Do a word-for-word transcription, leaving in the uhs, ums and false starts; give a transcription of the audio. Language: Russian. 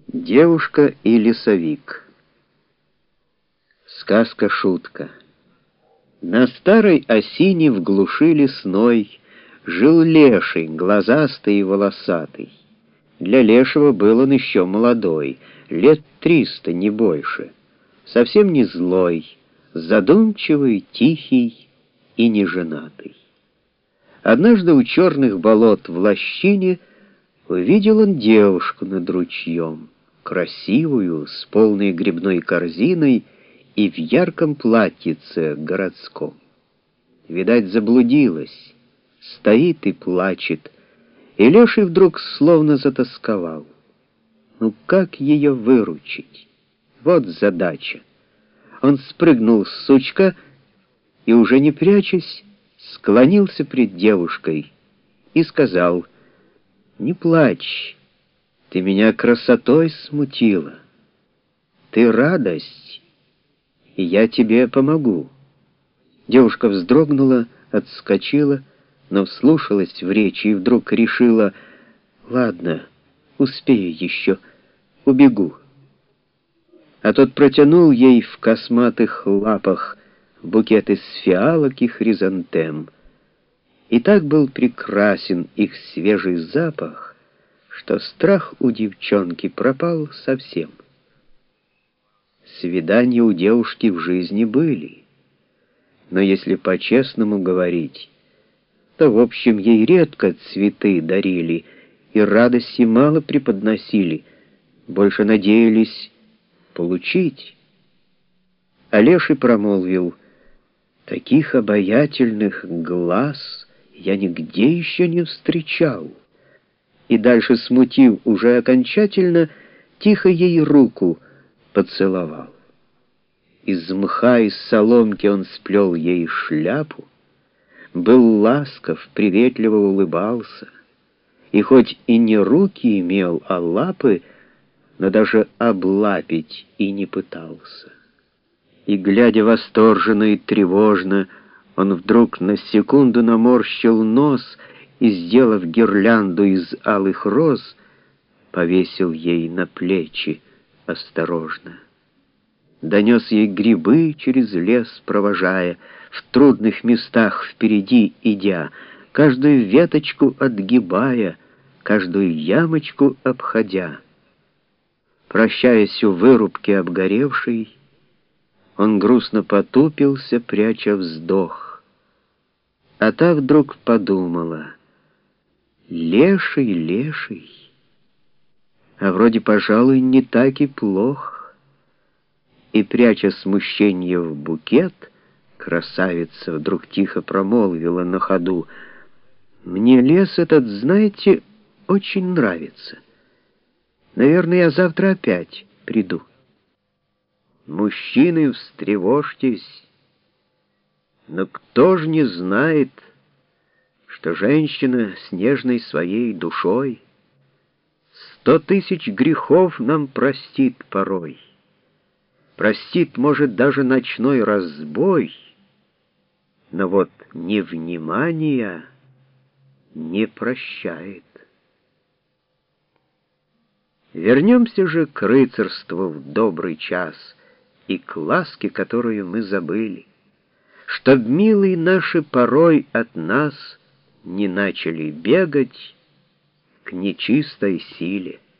Девушка и лесовик. Сказка-шутка. На старой осине в глуши лесной жил леший, глазастый и волосатый. Для лешего был он еще молодой, лет триста, не больше, совсем не злой, задумчивый, тихий и неженатый. Однажды у черных болот в лощине увидел он девушку над ручьем, красивую, с полной грибной корзиной и в ярком платьице городском. Видать, заблудилась, стоит и плачет, и леший вдруг словно затосковал. Ну как ее выручить? Вот задача. Он спрыгнул с сучка и, уже не прячась, склонился пред девушкой и сказал: «Не плачь, ты меня красотой смутила. Ты радость, и я тебе помогу». Девушка вздрогнула, отскочила, но вслушалась в речь и вдруг решила: «Ладно, успею еще, убегу». А тот протянул ей в косматых лапах букет из фиалок и хризантем. И так был прекрасен их свежий запах, что страх у девчонки пропал совсем. Свидания у девушки в жизни были, но если по-честному говорить, то в общем ей редко цветы дарили и радости мало преподносили, больше надеялись получить. А леший промолвил: «Таких обаятельных глаз я нигде еще не встречал». И дальше, смутив уже окончательно, тихо ей руку поцеловал. Из мха, из соломки он сплел ей шляпу, был ласков, приветливо улыбался, и хоть и не руки имел, а лапы, но даже облапить и не пытался. И, глядя восторженно и тревожно, он вдруг на секунду наморщил нос и, сделав гирлянду из алых роз, повесил ей на плечи осторожно. Донес ей грибы через лес, провожая, в трудных местах впереди идя, каждую веточку отгибая, каждую ямочку обходя. Прощаясь у вырубки обгоревшей, он грустно потупился, пряча вздох. А та вдруг подумала: леший, леший, а вроде, пожалуй, не так и плох. И, пряча смущение в букет, красавица вдруг тихо промолвила на ходу: «Мне лес этот, знаете, очень нравится. Наверное, я завтра опять приду». Мужчины, встревожьтесь, но кто ж не знает, что женщина с нежной своей душой сто тысяч грехов нам простит порой. Простит, может, даже ночной разбой, но вот невнимания не прощает. Вернемся же к рыцарству в добрый час и к ласке, которую мы забыли, чтоб милые наши порой от нас не начали бегать к нечистой силе.